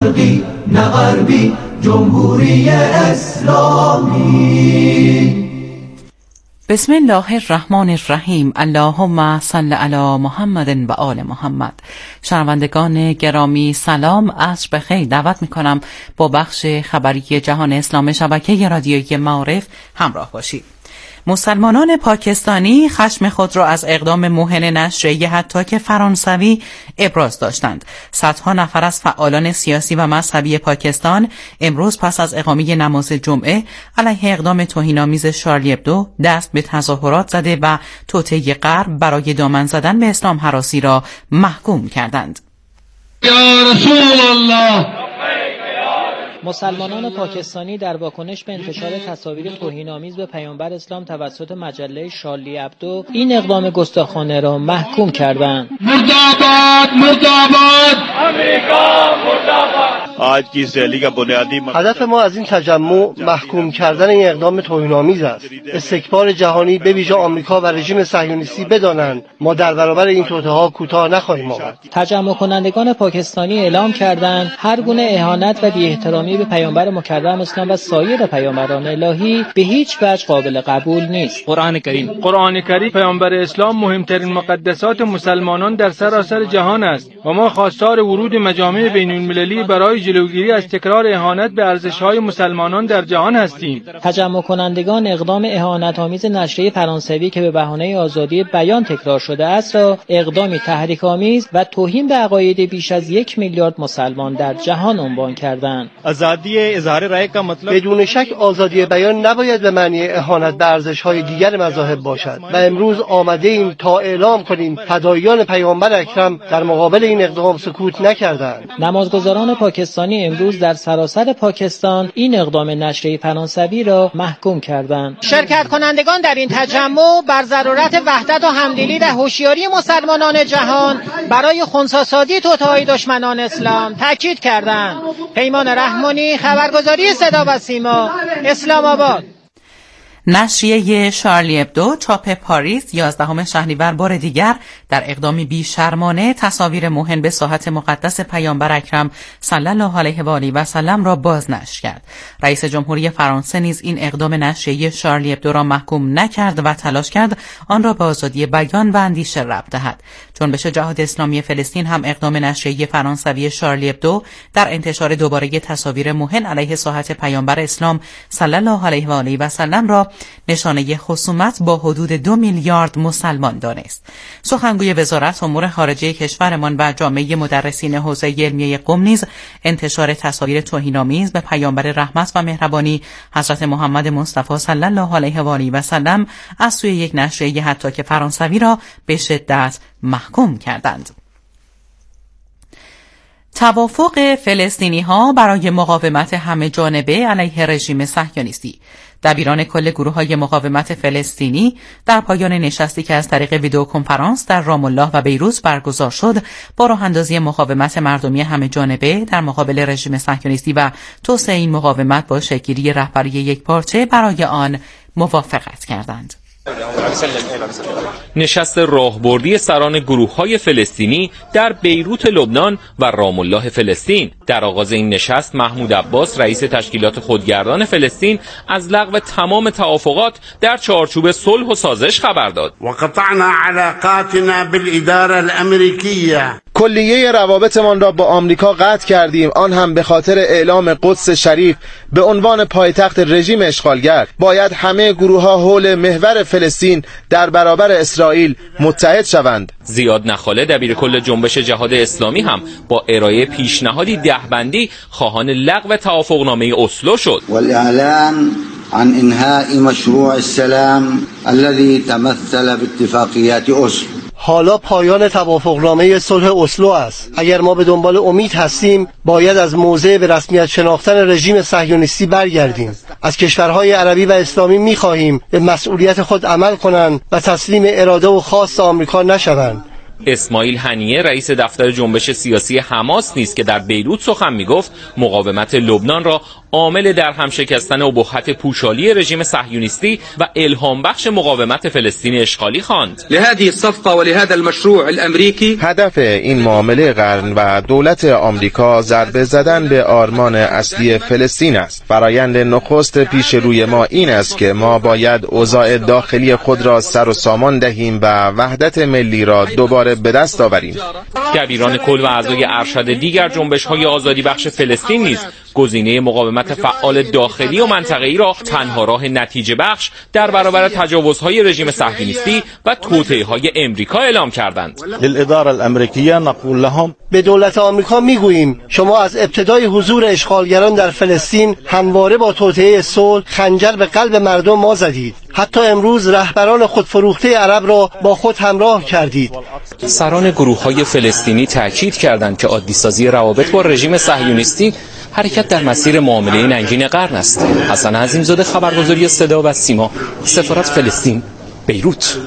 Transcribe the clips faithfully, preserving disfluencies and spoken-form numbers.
نه غربی، جمهوری اسلامی. بسم الله الرحمن الرحیم. اللهم صل علی محمد و آل محمد. شنوندگان گرامی سلام، عصر بخیر. دعوت میکنم با بخش خبری جهان اسلام شبکه رادیویی معارف همراه باشید. مسلمانان پاکستانی خشم خود را از اقدام موهن نشریه حتی فرانسوی ابراز داشتند. صدها نفر از فعالان سیاسی و مذهبی پاکستان امروز پس از اقامه نماز جمعه علیه اقدام توهین‌آمیز شارلی ابدو دست به تظاهرات زده و توطئه غرب برای دامن زدن به اسلام هراسی را محکوم کردند. یا رسول الله. مسلمانان پاکستانی در واکنش به انتشار تصاویر توهین‌آمیز به پیامبر اسلام توسط مجله شارلی ابدو این اقدام گستاخانه را محکوم کردند. مرداباد مرداباد امریکا مرداباد. آج کی ریلی کا بنیادی هدف ما از این تجمع محکوم کردن این اقدام توهین‌آمیز است. استکبار جهانی به ویژه آمریکا و رژیم صهیونیستی بدانند ما در برابر این توطئه‌ها کوتاه نخواهیم آمد. تجمع کنندگان پاکستانی اعلام کردند هر گونه اهانت و بی‌احترامی به پیامبر مکرم اسلام و سایر پیامبران الهی به هیچ وجه قابل قبول نیست. قرآن کریم قرآن کریم پیامبر اسلام مهمترین مقدسات مسلمانان در سراسر جهان است و ما خواستار ورود مجامع بین‌المللی برای جلوگیری از تکرار اهانت به ارزش‌های مسلمانان در جهان هستیم. تجمع کنندگان اقدام اهانت‌آمیز نشریه فرانسوی که به بهانه آزادی بیان تکرار شده است را اقدامی تحریک‌آمیز و توهین به عقاید بیش از یک میلیارد مسلمان در جهان عنوان کردند. آزادی اظهار رأی کا مطلب بدون شک آزادی بیان نباید به معنی اهانت به ارزش‌های دیگر مذاهب باشد و امروز آمده ایم تا اعلام کنیم فداییان پیامبر اکرم در مقابل این اقدام سکوت نکردند. نمازگزاران پاکستانی امروز در سراسر پاکستان این اقدام نشریه فرانسوی را محکوم کردند. شرکت کنندگان در این تجمع بر ضرورت وحدت و همدلی و هوشیاری مسلمانان جهان برای خنثی‌سازی توطئه‌های دشمنان اسلام تاکید کردند. پیمان رحمانی، خبرگزاری صدا و سیما، اسلام آباد. نشریه شارلی ابدو چاپ پاریس یازدهم شهریور بار دیگر در اقدامی بی‌شرمانه تصاویر موهن به ساحت مقدس پیامبر اکرم صلی الله علیه و آله و سلم را بازنشر کرد. رئیس جمهوری فرانسه نیز این اقدام نشریه شارلی ابدو را محکوم نکرد و تلاش کرد آن را به آزادی بیان و اندیشه ربط دهد. جنبش جهاد اسلامی فلسطین هم اقدام نشریه فرانسوی شارلی ابدو در انتشار دوباره تصاویر موهن علیه ساحت پیامبر اسلام صلی الله علیه و آله و سلم را نشانه خصومت با حدود دو میلیارد مسلمان دانست. سخنگوی وزارت امور خارجه کشورمان و جامعه مدرسین حوزه علمیه قم نیز انتشار تصاویر توهین‌آمیز به پیامبر رحمت و مهربانی حضرت محمد مصطفی صلی الله علیه و آله و سلم از سوی یک نشریه حتی که فرانسوی را به شدت محکوم کردند. توافق فلسطینی‌ها برای مقاومت همه جانبه علیه رژیم صهیونیستی. دبیران کل گروه‌های مقاومت فلسطینی در پایان نشستی که از طریق ویدئو کنفرانس در رام الله و بیروت برگزار شد با راه‌اندازی مقاومت مردمی همه جانبه در مقابل رژیم صهیونیستی و توسعه این مقاومت با شکل‌گیری رهبری یکپارچه برای آن موافقت کردند. نشست راهبردی سران گروه‌های فلسطینی در بیروت لبنان و رام الله فلسطین. در آغاز این نشست محمود عباس رئیس تشکیلات خودگردان فلسطین از لغو تمام توافقات در چارچوب صلح و سازش خبر داد. وقطعنا علاقاتنا بالاداره الامریکیه. کلیه روابطمان را با آمریکا قطع کردیم، آن هم به خاطر اعلام قدس شریف به عنوان پایتخت رژیم اشغالگر. باید همه گروه‌ها حول محور فلسطین در برابر اسرائیل متحد شوند. زیاد نخاله دبیر کل جنبش جهاد اسلامی هم با ارائه پیشنهادی دهبندی خواهان لغو توافقنامه اسلو شد. والاعلان عن انهاء مشروع السلام الذي تمثل باتفاقيات اسلو. حالا پایان توافقنامه صلح اسلو است. اگر ما به دنبال امید هستیم باید از موضع به رسمیت شناختن رژیم صهیونیستی برگردیم. از کشورهای عربی و اسلامی می‌خواهیم به مسئولیت خود عمل کنند و تسلیم اراده و خواست آمریکا نشوند. اسماعیل هنیه رئیس دفتر جنبش سیاسی حماس نیز که در بیروت سخن میگفت مقاومت لبنان را عامل در هم شکستن ابهت پوشالی رژیم صهیونیستی و الهام بخش مقاومت فلسطین اشغالی خواند. لهذه الصفقه ولهذا المشروع الامریکی، هدف این معامله قرن و دولت آمریکا ضربه زدن به آرمان اصلی فلسطین است. فرایند نخست پیش روی ما این است که ما باید اوضاع داخلی خود را سر و سامان دهیم و وحدت ملی را دوباره به دست آوریم. دبیران کل و اعضای ارشد دیگر جنبش‌های آزادی بخش فلسطین نیز گزینه مقاومت فعال داخلی و منطقه‌ای را تنها راه نتیجه بخش در برابر تجاوزهای رژیم صهیونیستی و توطئه‌های امریکا اعلام کردند. للاداره الامریکیه نقول لهم، به دولت آمریکا میگوییم شما از ابتدای حضور اشغالگران در فلسطین همواره با توطئه صلح خنجر به قلب مردم ما زدید. حتی امروز رهبران خودفروخته عرب را با خود همراه کردید. سران گروه‌های فلسطینی تاکید کردند که عادی‌سازی روابط با رژیم صهیونیستی حرکت در مسیر معامله ننگین قرن است. حسن عظیم‌زاده، خبرگزاری صدا و سیما، سفارت فلسطین، بیروت.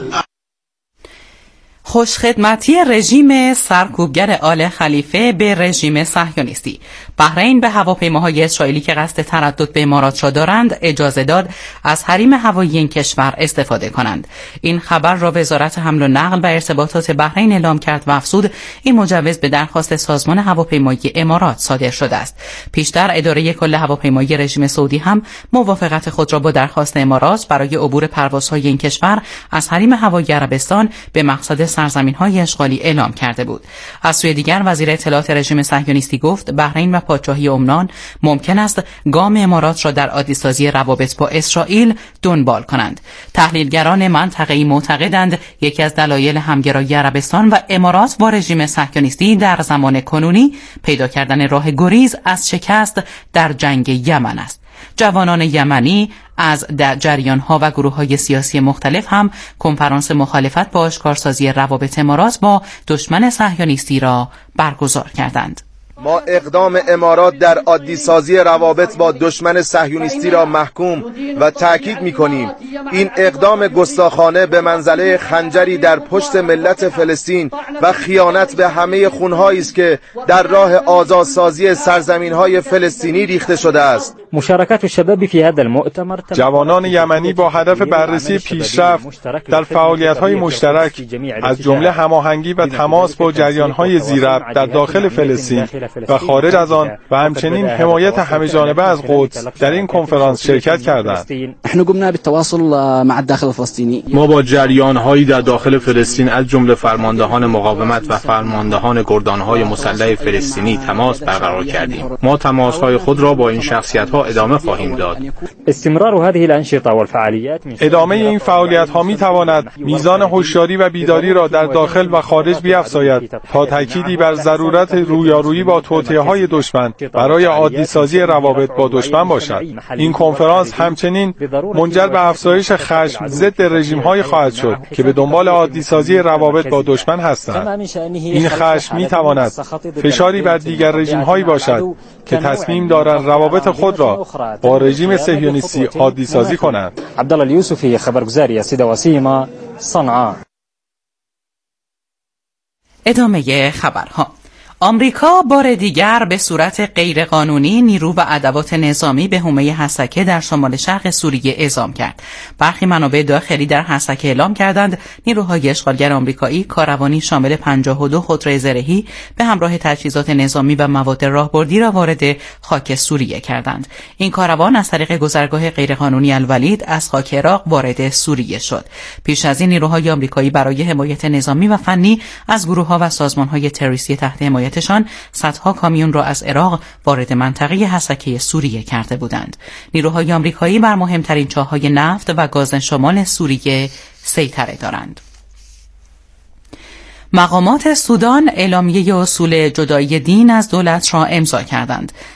خوشخدمتی رژیم سرکوبگر آل خلیفه به رژیم صهیونیستی. بحرین به هواپیماهای اسرائیلی که قصد تردد به امارات را دارند اجازه داد از حریم هوایی این کشور استفاده کنند. این خبر را وزارت حمل و نقل و ارتباطات بحرین اعلام کرد و افزود این مجوز به درخواست سازمان هواپیمایی امارات صادر شده است. پیشتر اداره کل هواپیمایی رژیم سعودی هم موافقت خود را با درخواست امارات برای عبور پروازهای این کشور از حریم هوایی عربستان به مقصد سرزمین‌های اشغالی اعلام کرده بود. از سوی دیگر وزیر اطلاعات رژیم صهیونیستی گفت بحرین و پادشاهی عمان ممکن است گام امارات را در عادی‌سازی روابط با اسرائیل دنبال کنند. تحلیلگران منطقه‌ای معتقدند یکی از دلایل همگرایی عربستان و امارات با رژیم صهیونیستی در زمان کنونی پیدا کردن راه گریز از شکست در جنگ یمن است. جوانان یمنی از جریان‌ها و گروه‌های سیاسی مختلف هم کنفرانس مخالفت با آشکارسازی روابط امارات با دشمن صهیونیستی را برگزار کردند. ما اقدام امارات در عادی سازی روابط با دشمن صهیونیستی را محکوم و تأکید می‌کنیم. این اقدام گستاخانه به منزله خنجری در پشت ملت فلسطین و خیانت به همه خونهایی است که در راه آزادسازی سرزمین‌های فلسطینی ریخته شده است. مشارکت الشباب فی هذا المؤتمر، جوانان یمنی با هدف بررسی پیشرفت در فعالیت‌های مشترک از جمله هماهنگی و تماس با جریان‌های ذی‌ربط در داخل فلسطین و خارج از آن و همچنین حمایت همه‌جانبه از قدس در این کنفرانس شرکت کردند. ما با جریان‌هایی در داخل فلسطین از جمله فرماندهان مقاومت و فرماندهان گردان‌های مسلح فلسطینی تماس برقرار کردیم. ما تماس‌های خود را با این شخصیت‌ها ادامه خواهیم داد. استمرار هذه الأنشطة والفعاليات، ادامه این فعالیت‌ها می‌تواند میزان هوشیاری و بیداری را در داخل و خارج بیفزاید تا تأکیدی بر ضرورت رویارویی با توطئه‌های دشمن برای عادی سازی روابط با دشمن باشد. این کنفرانس همچنین منجر به افزایش خشم ضد رژیم‌های خواهد شد که به دنبال عادی سازی روابط با دشمن هستند. این خشم می‌تواند فشاری بر دیگر رژیم‌هایی باشد که تصمیم دارند روابط خود را با رژیم صهیونیستی عادی سازی کنند. عبدالله الیوسفی، خبرگزاری صدا و سیما، صنعا. ادامه خبرها. آمریکا بار دیگر به صورت غیرقانونی نیرو و ادوات نظامی به حومه حسکه در شمال شرق سوریه اعزام کرد. برخی منابع داخلی در حسکه اعلام کردند نیروهای اشغالگر آمریکایی کاروانی شامل پنجاه و دو خودروی زرهی به همراه تجهیزات نظامی و مواد راهبردی را وارد خاک سوریه کردند. این کاروان از طریق گذرگاه غیرقانونی الولید از خاک عراق وارد سوریه شد. پیش از این نیروهای آمریکایی برای حمایت نظامی و فنی از گروه‌ها و سازمان‌های تروریستی تحت حمایت تشان صدها کامیون را از عراق وارد منطقه حسکه سوریه کرده بودند. نیروهای آمریکایی بر مهمترین چاه‌های نفت و گاز شمال سوریه سیطره دارند. مقامات سودان اعلامیه اصول جدایی دین از دولت را امضا کردند.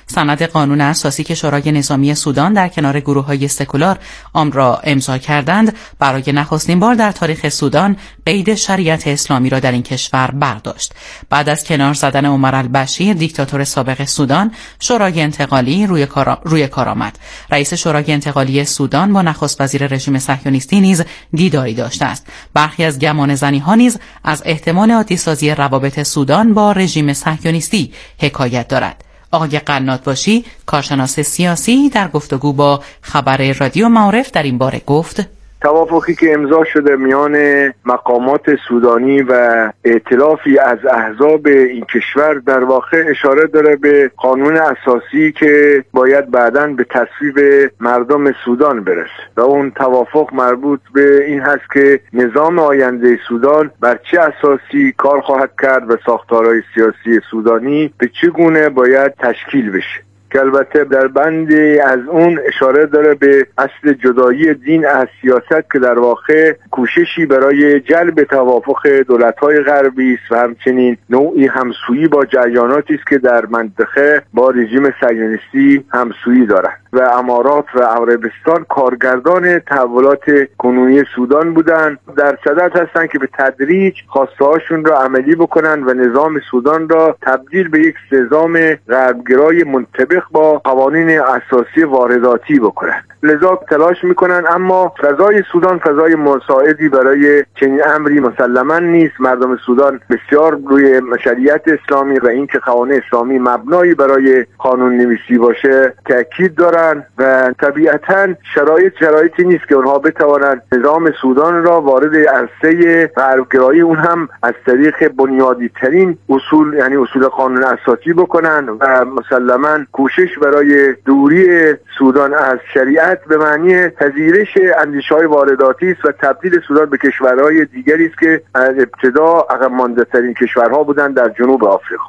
سند قانون اساسی که شورای نظامی سودان در کنار گروه‌های سکولار آن را امضا کردند، برای نخستین بار در تاریخ سودان قید شریعت اسلامی را در این کشور برداشت. بعد از کنار زدن عمر البشیر دیکتاتور سابق سودان، شورای انتقالی روی کار روی کار آمد. رئیس شورای انتقالی سودان با نخست وزیر رژیم صهیونیستی نیز دیداری داشته است. برخی از گمانه‌زنی‌ها نیز از احتمال عادی‌سازی روابط سودان با رژیم صهیونیستی حکایت دارد. آقای قنات باشی، کارشناس سیاسی، در گفتگو با خبر رادیو معارف در این باره گفت: توافقی که امضا شده میان مقامات سودانی و ائتلافی از احزاب این کشور در واقع اشاره داره به قانون اساسی که باید بعداً به تصویب مردم سودان برسه و اون توافق مربوط به این هست که نظام آینده سودان بر چه اساسی کار خواهد کرد و ساختارهای سیاسی سودانی به چه گونه باید تشکیل بشه، که البته در بندی از اون اشاره داره به اصل جدایی دین از سیاست که در واقع کوششی برای جلب توافق دولت‌های غربی است و همچنین نوعی همسویی با جریاناتی است که در منطقه با رژیم صهیونیستی همسویی دارند و امارات و عربستان کارگردان تحولات کنونی سودان بودند، در صدد هستند که به تدریج خواسته‌هاشون را عملی بکنند و نظام سودان را تبدیل به یک نظام غربگرای منطبق با قوانین اساسی وارداتی بکنند. لذا تلاش میکنن، اما فضای سودان فضای مساعدی برای چنین امری مسلما نیست. مردم سودان بسیار روی شریعت اسلامی و اینکه قوانین اسلامی مبنایی برای قانون نویسی باشه تاکید دارن و طبیعتاً شرایط شرایطی نیست که اونها بتوانند نظام سودان را وارد عرصه غربگرایی، اون هم از طریق بنیادی ترین اصول یعنی اصول قانون اساسی بکنن و مسلما کوشش برای دوری سودان از شریعت به معنی پذیرش اندیشه‌های وارداتی است و تبدیل سودان به کشورهای دیگری است که از ابتدا عقب مانده‌ترین کشورها بودند در جنوب آفریقا.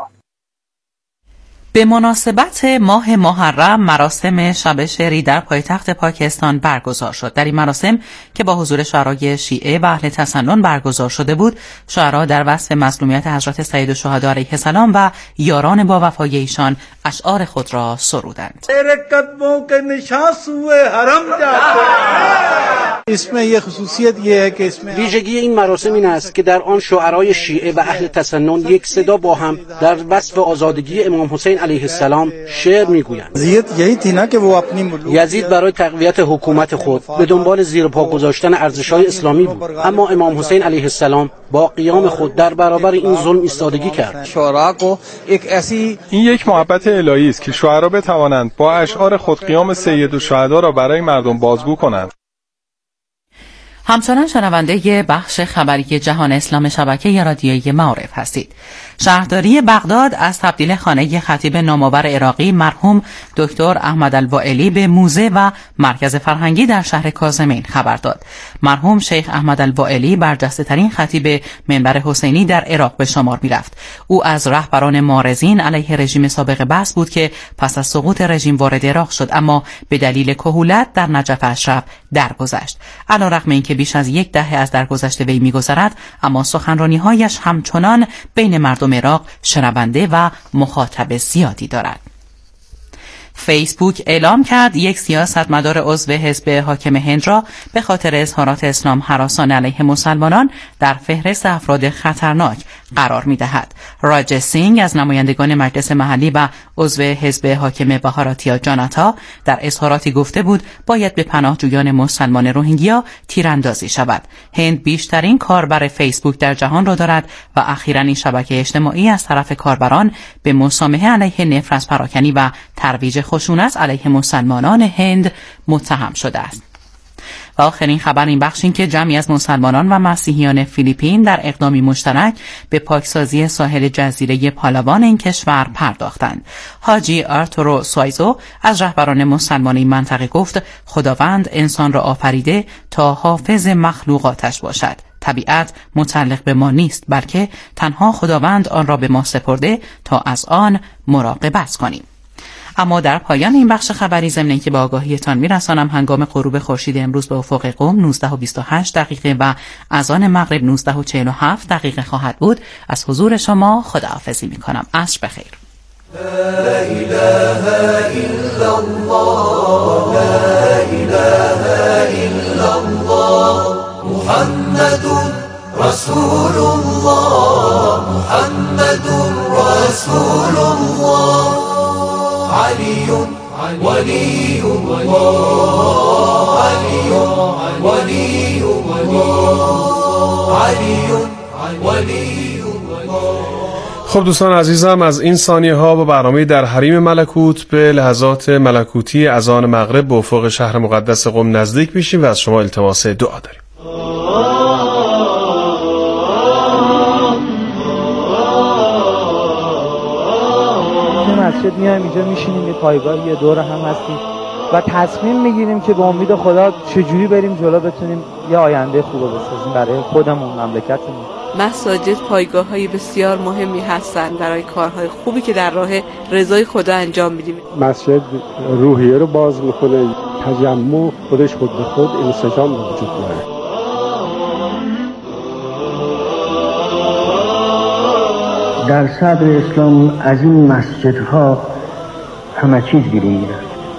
به مناسبت ماه محرم مراسم شب شعری در پایتخت پاکستان برگزار شد. در این مراسم که با حضور شعرای شیعه و اهل تسنن برگزار شده بود، شعرا در وصف مظلومیت حضرت سیدالشهدا علیه السلام و یاران با وفای ایشان اشعار خود را سرودند. اسم یه خصوصیت یه که اسم ویژگی این مراسم این است که در آن شعرای شیعه و اهل تسنن یک صدا با هم در وصف آزادگی امام حسین علیه السلام شعر میگویند. یزید برای تقویت حکومت خود به دنبال زیر پا گذاشتن ارزش‌های اسلامی بود، اما امام حسین علیه السلام با قیام خود در برابر این ظلم ایستادگی کرد. این یک محبت الهی است که شعرا بتوانند با اشعار خود قیام سیدالشهدا را برای مردم بازگو کنند. همچنان شنونده بخش خبری جهان اسلام شبکه رادیویی معارف هستید. شهرداری بغداد از تبدیل خانه خطیب نامآور عراقی مرحوم دکتر احمد الوائلی به موزه و مرکز فرهنگی در شهر کاظمین خبر داد. مرحوم شیخ احمد الوائلی برجسته‌ترین خطیب منبر حسینی در عراق به شمار می‌رفت. او از رهبران معارضین علیه رژیم سابق بعث بود که پس از سقوط رژیم وارد عراق شد، اما به دلیل کهولت در نجف اشرف درگذشت. علیرغم اینکه بیش از یک دهه از درگذشت وی می‌گذرد، اما سخنرانی‌هایش همچنان بین مردم عراق شنونده و مخاطب زیادی دارد. فیسبوک اعلام کرد یک سیاستمدار عضو حزب حاکم هند را به خاطر اظهارات اسلام هراسان علیه مسلمانان در فهرست افراد خطرناک قرار می‌دهد. راج سینگ از نمایندگان مجلس محلی و عضو حزب حاکم بهاراتیا جاناتا در اظهاراتی گفته بود باید به پناهجویان مسلمان روهینگیا تیراندازی شود. هند بیشترین کاربر فیسبوک در جهان را دارد و اخیراً این شبکه اجتماعی از طرف کاربران به مسامحه علیه نفرت پراکنی و ترویج خشونت علیه مسلمانان هند متهم شده است. و آخرین خبر این بخش این که جمعی از مسلمانان و مسیحیان فیلیپین در اقدامی مشترک به پاکسازی ساحل جزیره پالاوان این کشور پرداختند. حاجی آرتورو سوایزو از رهبران مسلمان این منطقه گفت خداوند انسان را آفریده تا حافظ مخلوقاتش باشد. طبیعت متعلق به ما نیست، بلکه تنها خداوند آن را به ما سپرده تا از آن مراقبت کنیم. اما در پایان این بخش خبری ضمن که به آگاهیتان میرسانم هنگام غروب خورشید امروز به افق قم نوزده و بیست و هشت دقیقه و اذان مغرب نوزده و چهل و هفت دقیقه خواهد بود. از حضور شما خداحافظی میکنم. عصر بخیر. لا إله إلا الله لا إله إلا الله محمد رسول الله محمد رسول الله علي ولي الله علي ولي الله علي ولي الله. خب دوستان عزیزم، از این ثانیه ها با برنامه در حریم ملکوت به لحظات ملکوتی اذان مغرب به افق شهر مقدس قم نزدیک میشیم و از شما التماس دعا داریم. مسجد میایم اینجا میشینیم، یه پایگاه یه دور هم هستیم و تصمیم میگیریم که با امید خدا چجوری بریم جلو، بتونیم یه آینده خوب بسازیم برای خودمون، مملکتمون. مساجد پایگاه‌های بسیار مهمی هستند برای کارهای خوبی که در راه رضای خدا انجام میدیم. مسجد روحیه رو باز میکنه، تجمع خودش خود به خود انسجام به وجود میاره. در صدر اسلام از این مسجدها همه چیز بیرون میاد.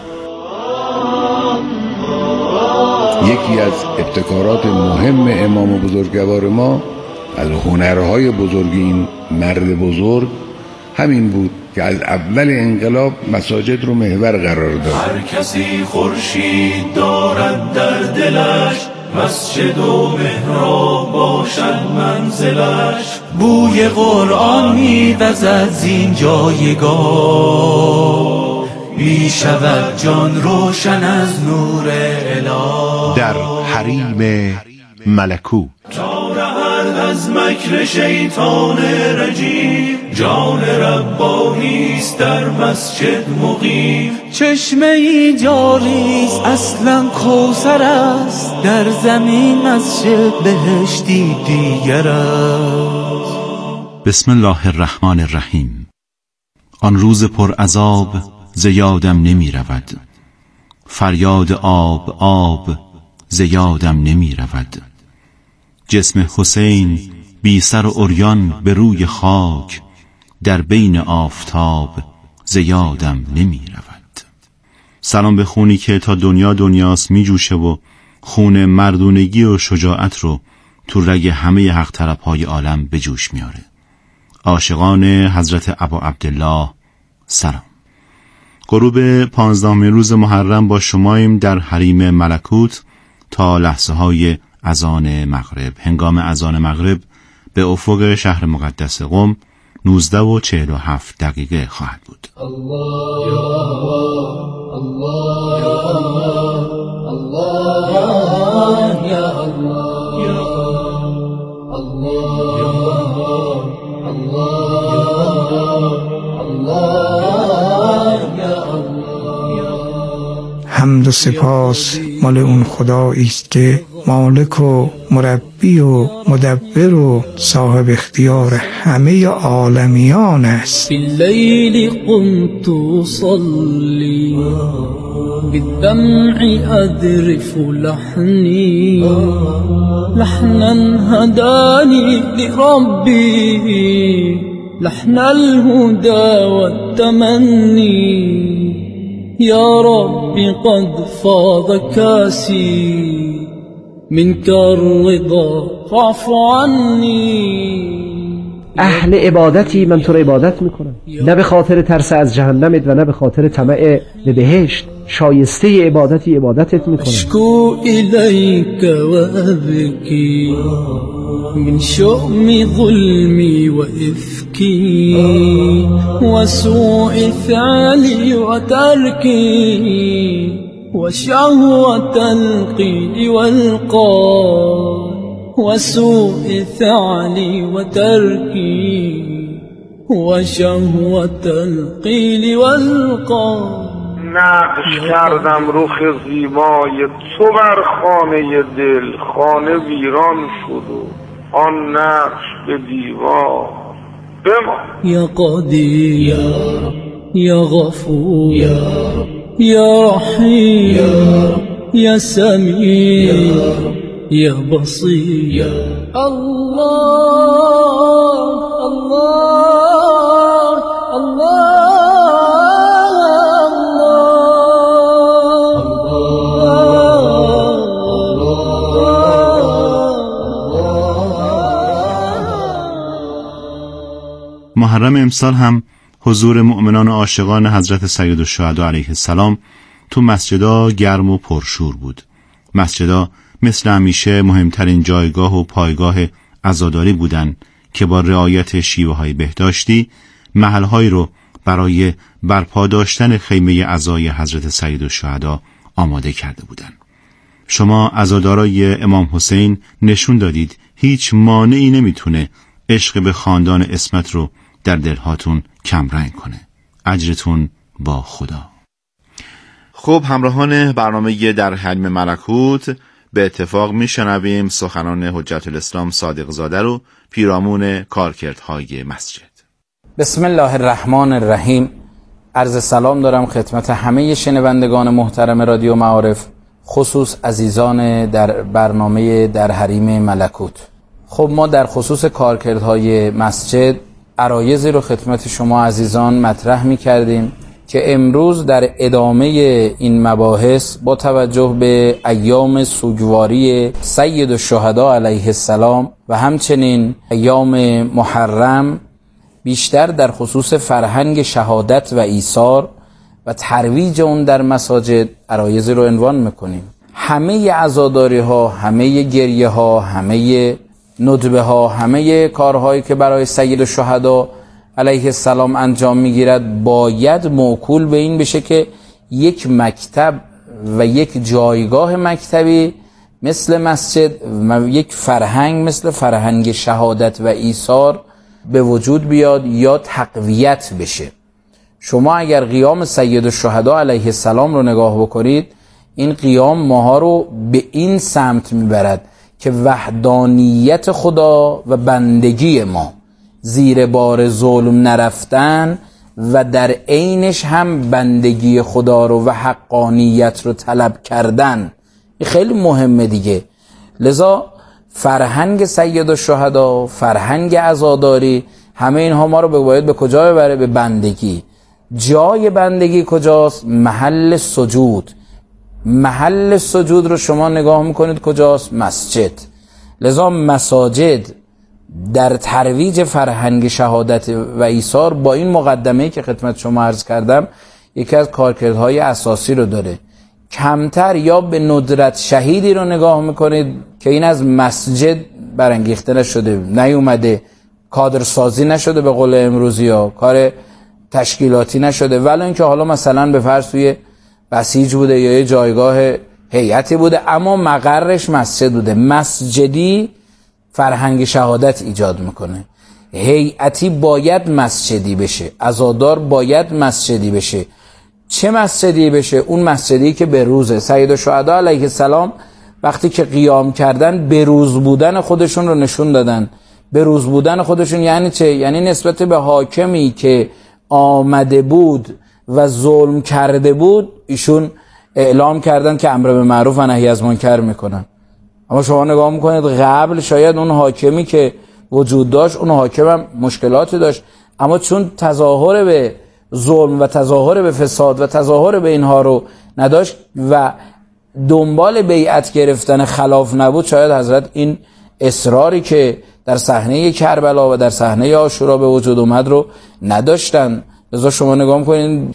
یکی از ابتکارات مهم امام بزرگوار ما از هنرهای بزرگ این مرد بزرگ همین بود که از اول انقلاب مساجد رو محور قرار داد. هر کسی خورشید دارد در دلش، مسجد و محراب باشد منزلش. بوی قرآن می‌وزد زین جایگاه، می شود جان روشن از نور الهی. در حریم ملکوت تا رهد از مکر شیطان رجیم، جان ربانیست در مسجد مقیم. چشمه ای جاریست اصلا کوثر است، در زمین مسجد بهشتی دیگر است. بسم الله الرحمن الرحیم. آن روز پر عذاب ز یادم نمی رود، فریاد آب آب ز یادم نمی رود. جسم حسین بی سر و عریان به روی خاک، در بین آفتاب ز یادم نمی رود. سلام به خونی که تا دنیا دنیاست می جوشه و خون مردونگی و شجاعت رو تو رگ همه حق طلب‌های عالم به جوش میاره. عاشقان حضرت ابا عبدالله سلام. غروب پانزدهم روز محرم با شماییم در حریم ملکوت تا لحظه های اذان مغرب. هنگام اذان مغرب به افق شهر مقدس قم نوزده و چهل و هفت دقیقه خواهد بود. الله یا الله یا الله الله یا الله یا الله یا حمد و سپاس مال اون خدایی است که مالک و مربی و مدبر و صاحب اختیار همه عالمیان است. باللیل قمت اصلی بالدمع اذرف لحنی لحنا هدانی لربی لحن الهدى والتمني يا ربي قد فاض كاسي منك الرضا فاعف عني. اهل عبادتی من تو را عبادت میکنم، نه به خاطر ترس از جهنمت و نه به خاطر طمع به بهشت. شایسته عبادتی عبادتت میکنم. اشکو الیک و ابکی من شؤم ظلمی و افکی و سوء فعلی و ترکی و شهوة القیل والقال و سوء فعلی و ترکی و شهوة القیل والقال. نقش کردم رخ زیبای تو بر خانه دل، خانه ویران شد و آن نقش به دیوار بمان. یا قدیر یا غفور یا رحیم یا سمیع یا بصیر. الله الله الله محرم امسال هم حضور مؤمنان و عاشقان حضرت سیدالشهدا علیه السلام تو مسجدا گرم و پرشور بود. مسجدا مثل همیشه مهمترین جایگاه و پایگاه عزاداری بودن که با رعایت شیوه های بهداشتی محلهایی رو برای برپا داشتن خیمه عزای حضرت سیدالشهدا آماده کرده بودند. شما عزادارای امام حسین نشون دادید هیچ مانعی نمیتونه عشق به خاندان عصمت رو در دلهاتون کمرنگ کنه. اجرتون با خدا. خب همراهان برنامه در حریم ملکوت، به اتفاق میشنویم سخنان حجت الاسلام صادق زاده رو پیرامون کارکردهای مسجد. بسم الله الرحمن الرحیم. عرض سلام دارم خدمت همه شنوندگان محترم رادیو معارف، خصوص عزیزان در برنامه در حریم ملکوت. خب ما در خصوص کارکردهای مسجد عرایضی رو خدمت شما عزیزان مطرح می کردیم که امروز در ادامه این مباحث با توجه به ایام سوگواری سیدالشهدا علیه السلام و همچنین ایام محرم بیشتر در خصوص فرهنگ شهادت و ایثار و ترویج اون در مساجد عرایضی رو عنوان میکنیم. همه عزاداری ها، همه گریه ها، همه ندبه ها، همه کارهایی که برای سیدالشهدا علیه السلام انجام میگیرد باید موکول به این بشه که یک مکتب و یک جایگاه مکتبی مثل مسجد و یک فرهنگ مثل فرهنگ شهادت و ایثار به وجود بیاد یا تقویت بشه. شما اگر قیام سیدالشهدا علیه السلام رو نگاه بکنید، این قیام ماها رو به این سمت میبرد که وحدانیت خدا و بندگی ما، زیر بار ظلم نرفتن و در عینش هم بندگی خدا رو و حقانیت رو طلب کردن، این خیلی مهمه دیگه. لذا فرهنگ سیدالشهدا، فرهنگ عزاداری، همه اینها ما رو باید به کجا ببره؟ به بندگی. جای بندگی کجاست؟ محل سجود. محل سجود رو شما نگاه میکنید کجاست؟ مسجد. لذا مساجد در ترویج فرهنگ شهادت و ایثار با این مقدمه‌ای که خدمت شما عرض کردم یکی از کارکردهای اساسی رو داره. کمتر یا به ندرت شهیدی رو نگاه میکنید که این از مسجد برانگیخته نشده، نیومده، کادرسازی نشده، به قول امروزی ها کار تشکیلاتی نشده، ولی اینکه حالا مثلا به فرض توی بسیج بوده یا یه جایگاه هیئتی بوده اما مقرش مسجد بوده. مسجدی فرهنگ شهادت ایجاد میکنه، هیئتی باید مسجدی بشه، عزادار باید مسجدی بشه. چه مسجدی بشه؟ اون مسجدی که به روزه. سیدالشهدا علیه السلام وقتی که قیام کردن به روز بودن خودشون رو نشون دادن. به روز بودن خودشون یعنی چه؟ یعنی نسبت به حاکمی که آمده بود و ظلم کرده بود ایشون اعلام کردن که امر به معروف و نهی از منکر میکنن. اما شما نگاه میکنید قبل شاید اون حاکمی که وجود داشت، اون حاکم هم مشکلاتی داشت، اما چون تظاهر به ظلم و تظاهر به فساد و تظاهر به اینها رو نداشت و دنبال بیعت گرفتن خلاف نبود، شاید حضرت این اصراری که در صحنه کربلا و در صحنه عاشورا به وجود اومد رو نداشتن. لذا شما نگاه کنید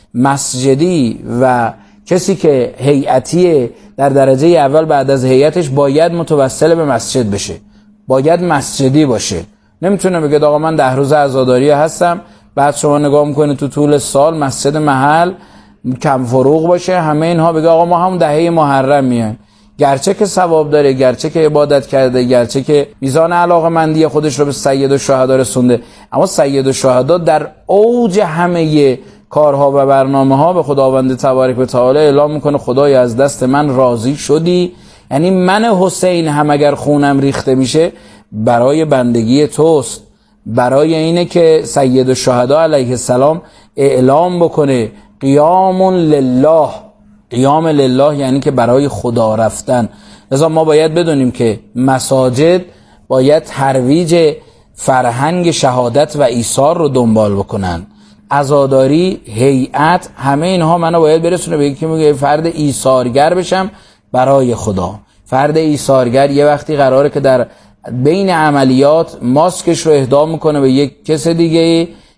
مسجدی و کسی که هیئتیه در درجه اول بعد از هیئتش باید متوسل به مسجد بشه، باید مسجدی باشه. نمیتونه بگه آقا من ده روز عزاداری هستم، بعد شما نگاه میکنید تو طول سال مسجد محل کم فروغ باشه، همه اینها بگه آقا ما هم دهه محرم میایم. گرچه که ثواب داره، گرچه که عبادت کرده، گرچه که میزان علاقه‌مندی خودش رو به سیدالشهدا رسونده، اما سیدالشهدا در اوج همه کارها و برنامه‌ها به خداوند تبارک و تعالی اعلام میکنه خدای از دست من راضی شدی، یعنی من حسین هم اگر خونم ریخته میشه برای بندگی توست، برای اینه که سیدالشهدا علیه السلام اعلام بکنه قیام لله. قیام لله یعنی که برای خدا رفتن. لذا ما باید بدونیم که مساجد باید ترویج فرهنگ شهادت و ایثار رو دنبال بکنن. عزاداری، هیئت، همه اینها منو باید برسونه به اینکه میگه فرد ایثارگر بشم برای خدا. فرد ایثارگر یه وقتی قراره که در بین عملیات ماسکش رو اهدا میکنه به یک کس دیگه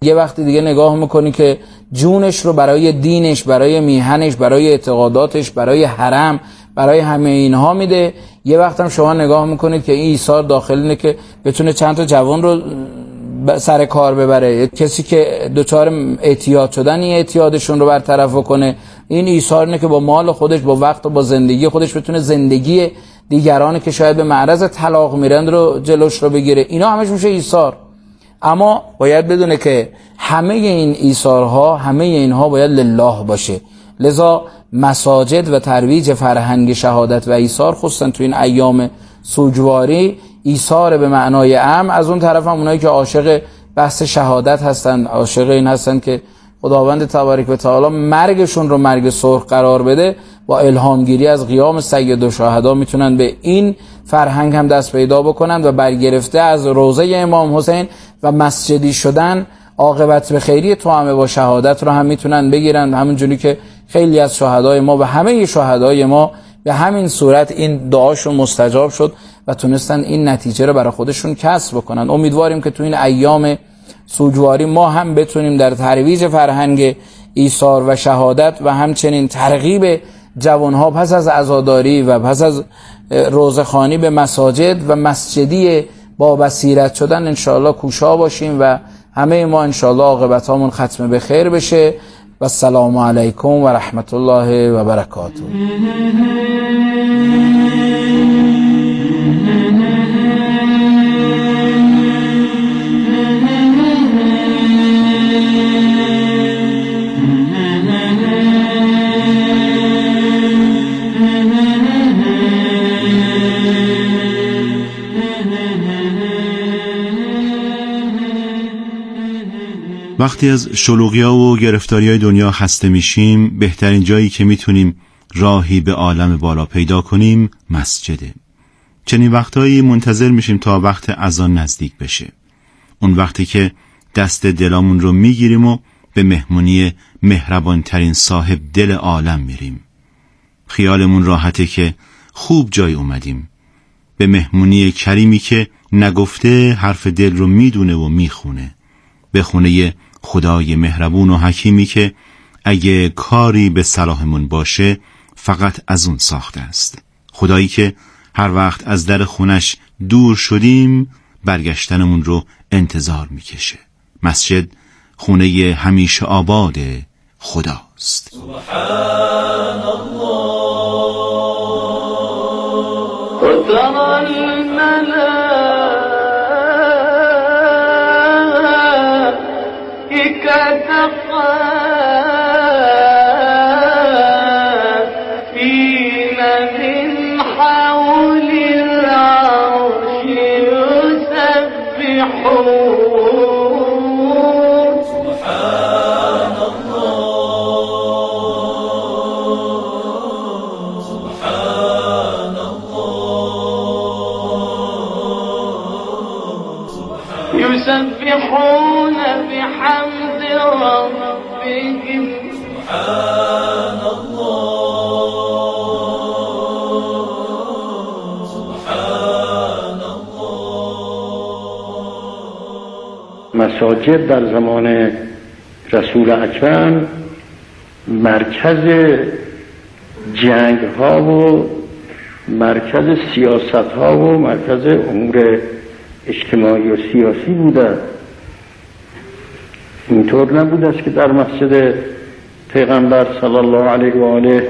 یه وقتی دیگه نگاه میکنی که جونش رو برای دینش، برای میهنش، برای اعتقاداتش، برای حرم، برای همه اینها میده. یه وقت هم شما نگاه میکنید که این ایثار داخل اینه که بتونه چند تا جوان رو سر کار ببره، کسی که دوچار اعتیاد شدن این اعتیادشون رو برطرف کنه. این ایثار اینه که با مال خودش، با وقت و با زندگی خودش بتونه زندگی دیگرانی که شاید به معرض طلاق میرند رو جلوش رو بگیره. اینا همش میشه ایثار. اما باید بدونه که همه این ایثارها، همه اینها باید لله باشه. لذا مساجد و ترویج فرهنگ شهادت و ایثار، خصوصا تو این ایام سوگواری، ایثار به معنای عام. از اون طرف هم اونایی که عاشق بحث شهادت هستن، عاشق این هستن که خداوند تبارک و تعالی مرگشون رو مرگ سرخ قرار بده، با الهامگیری از قیام سید الشهدا میتونن به این فرهنگ هم دست پیدا بکنن و برگرفته از روضه امام حسین و مسجدی شدن عاقبت به خیری توأم با شهادت رو هم میتونن بگیرن. همونجوری که خیلی از شهدای ما و همه شهدای ما به همین صورت این دعاشون مستجاب شد و تونستن این نتیجه رو برای خودشون کسب بکنن. امیدواریم که تو این ایام سوگواری ما هم بتونیم در ترویج فرهنگ ایثار و شهادت و همچنین ترغیب جوانها پس از عزاداری و پس از روزخوانی به مساجد و مسجدی با بصیرت شدن انشاءالله کوشا باشیم و همه ما انشاءالله عاقبت هامون ختم به خیر بشه. و السلام علیکم و رحمت الله و برکاته. وقتی از شلوغی‌ها و گرفتاری‌های دنیا خسته میشیم، بهترین جایی که میتونیم راهی به عالم بالا پیدا کنیم مسجده. چنین وقتایی منتظر میشیم تا وقت اذان نزدیک بشه. اون وقتی که دست دلامون رو میگیریم و به مهمونی مهربانترین صاحب دل عالم میریم. خیالمون راحته که خوب جای اومدیم. به مهمونی کریمی که نگفته حرف دل رو میدونه و میخونه. به خونه خدای مهربون و حکیمی که اگه کاری به صلاحمون باشه فقط از اون ساخته است. خدایی که هر وقت از در خونش دور شدیم برگشتنمون رو انتظار میکشه. مسجد خونه همیشه آباد خداست. سبحان الله. يسبحون بحمد ربهم سبحان الله سبحان الله. مساجد در زمان رسول اکرم مرکز جنگ ها و مرکز سیاست ها و مرکز امور اجتماعی و سیاسی بوده. اینطور نبوده است که در مسجد پیغمبر صلی الله علیه و آله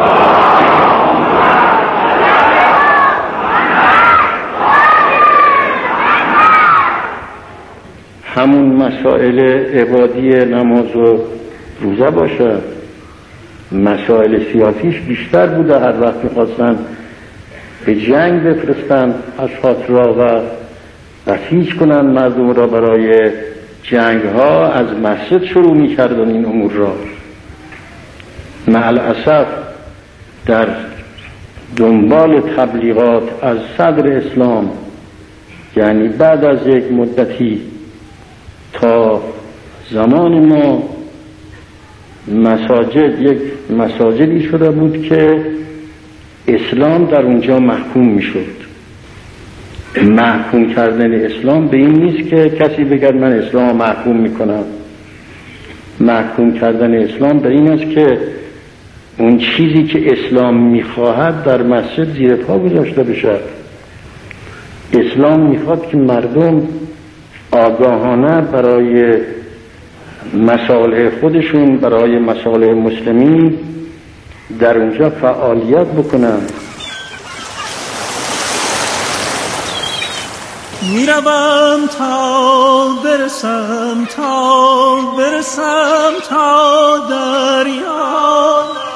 همون مسائل عبادی نماز و روزه باشه. مسائل سیاسیش بیشتر بوده. هر وقت می‌خواستن به جنگ بفرستن اشخاص را و بسیج کنن مردم را برای جنگ ها، از مسجد شروع می کردن این امور را. مع الاسف در دنبال تبلیغات از صدر اسلام، یعنی بعد از یک مدتی تا زمان ما، مساجد یک مساجدی شده بود که اسلام در اونجا محکوم می شد. محکوم کردن اسلام به این نیست که کسی بگه من اسلام محکوم میکنم. محکوم کردن اسلام به این است که اون چیزی که اسلام میخواهد در مسجد زیر پا گذاشته بشه. اسلام میخواد که مردم آگاهانه برای مصالح خودشون، برای مصالح مسلمین در اونجا فعالیت بکنن. میروم تا برسم تا برسم تا دریا